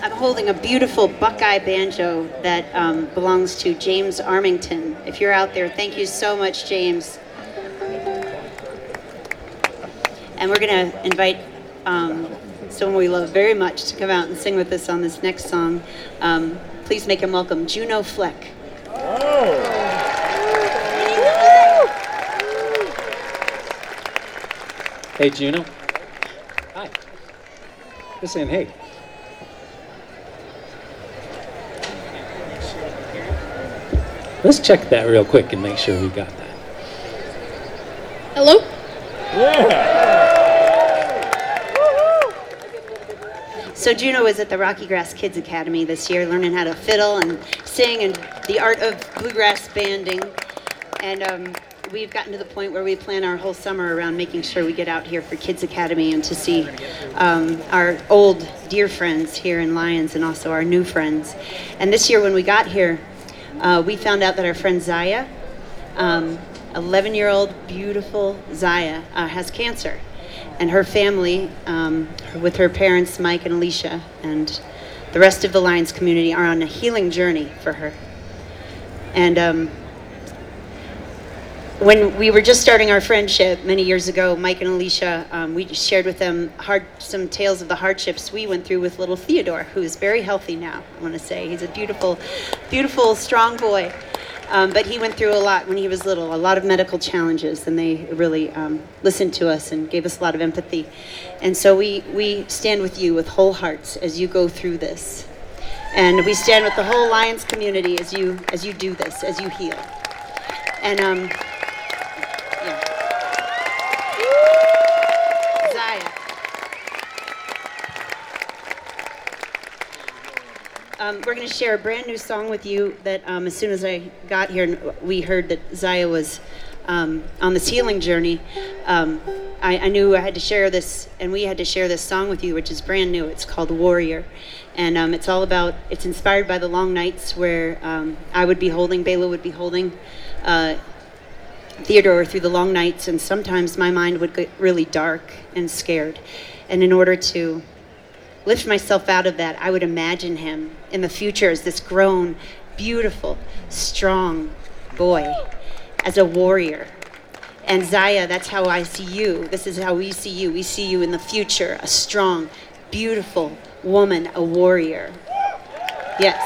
I'm holding a beautiful Buckeye banjo that belongs to James Armington. If you're out there, thank you so much, James. And we're going to invite someone we love very much to come out and sing with us on this next song. Please make him welcome, Juno Fleck. Hey, Juno. Hi. Just saying hey. Let's check that real quick and make sure we got that. Hello? So Juno is at the Rocky Grass Kids Academy this year, learning how to fiddle and sing and the art of bluegrass banding. And we've gotten to the point where we plan our whole summer around making sure we get out here for Kids Academy and to see our old dear friends here in Lyons and also our new friends. And this year when we got here, we found out that our friend Zaya, 11-year-old beautiful Zaya, has cancer. And her family, with her parents, Mike and Alicia, and the rest of the Lyons community are on a healing journey for her. And when we were just starting our friendship many years ago, Mike and Alicia, we shared with them some tales of the hardships we went through with little Theodore, who is very healthy now, I want to say. He's a beautiful, beautiful, strong boy. But he went through a lot when he was little, a lot of medical challenges, and they really listened to us and gave us a lot of empathy. And so we stand with you with whole hearts as you go through this. And we stand with the whole Lyons community as you do this, as you heal. And yeah. Zaya. We're going to share a brand new song with you that as soon as I got here, we heard that Zaya was on this healing journey. I knew I had to share this, and we had to share this song with you, which is brand new. It's called Warrior. And it's inspired by the long nights where I would be holding, Bela would be holding Theodore through the long nights, and sometimes my mind would get really dark and scared. And in order to lift myself out of that, I would imagine him in the future as this grown, beautiful, strong boy, as a warrior. And Zaya, that's how I see you. This is how we see you. We see you in the future, a strong, beautiful woman, a warrior. Yes.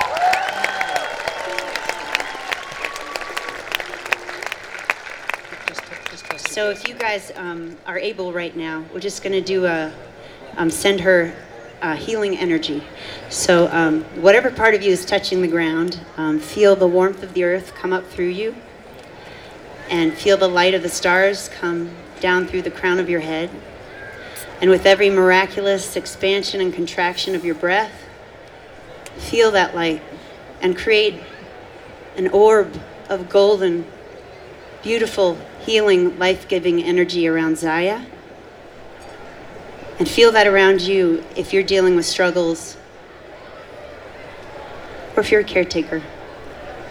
So if you guys are able right now, we're just going to do send her healing energy. So whatever part of you is touching the ground, feel the warmth of the earth come up through you, and feel the light of the stars come down through the crown of your head. And with every miraculous expansion and contraction of your breath, feel that light and create an orb of golden, beautiful, healing, life-giving energy around Zaya. And feel that around you if you're dealing with struggles or if you're a caretaker.